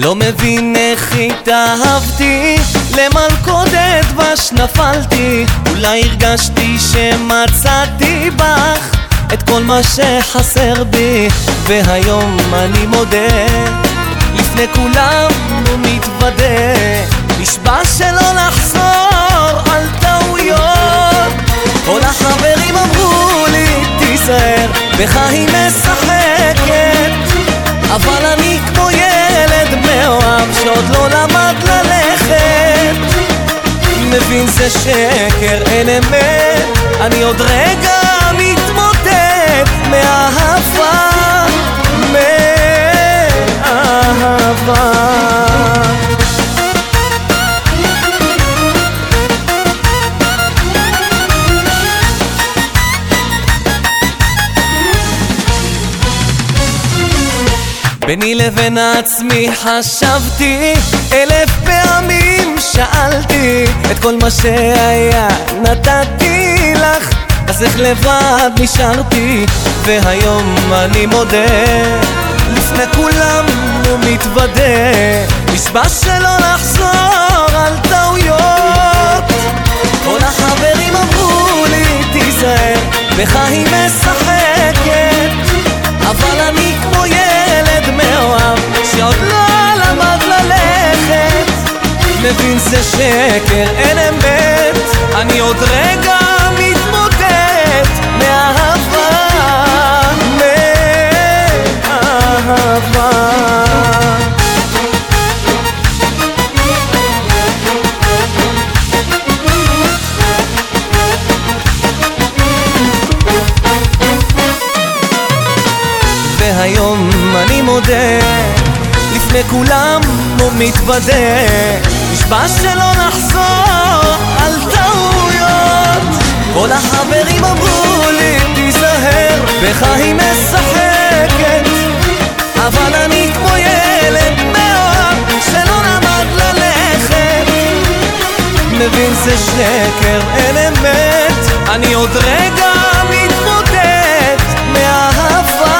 לא מבין איך התאהבתי, למלכודת דבש נפלתי. אולי הרגשתי שמצאתי בך את כל מה שחסר בי, והיום אני מודה לפני כולם ומתוודה, נשבע שלא לחזור על טעויות. כל החברים אמרו לי תיזהר, בך היא משחקת, אבל אני כמו ילד מאוהב שעוד לא למד ללכת. מבין זה שקר, אין אמת, אני עוד רגע מתמוטט מאהבה, מאהבה. ביני לבין עצמי חשבתי, 1000 פעמים שאלתי, את כל מה שהיה נתתי לך, אז איך לבד נשארתי. והיום אני מודה לפני כולם ומתוודה, נשבע שלא לחזור על טעויות. כל החברים אמרו לי תיזהר, בך היא משחקת, אבל אני כמו ילד מאוהב שעוד לא למד ללכת. מבין זה שקר, אין אמת, אני עוד רגע מתמוטט מאהבה, מאהבה. והיום אני מודה לפני כולם ומתוודה, נשבע שלא נחזור על טעויות. כל החברים אמרו לי תיזהר, בך היא משחקת, אבל אני כמו ילד מאוהב שלא למד ללכת. מבין זה שקר, אין אמת, אני עוד רגע מתמוטט מאהבה,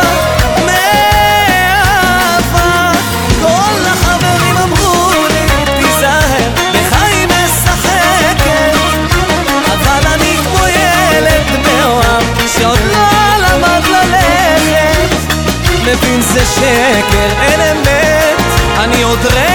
מאהבה. כל החברים אמרו לי תיזהר, בך היא משחקת, אבל אני כמו ילד מאוהב שעוד לא למד ללכת. מבין זה שקר, אין אמת, אני עוד רגע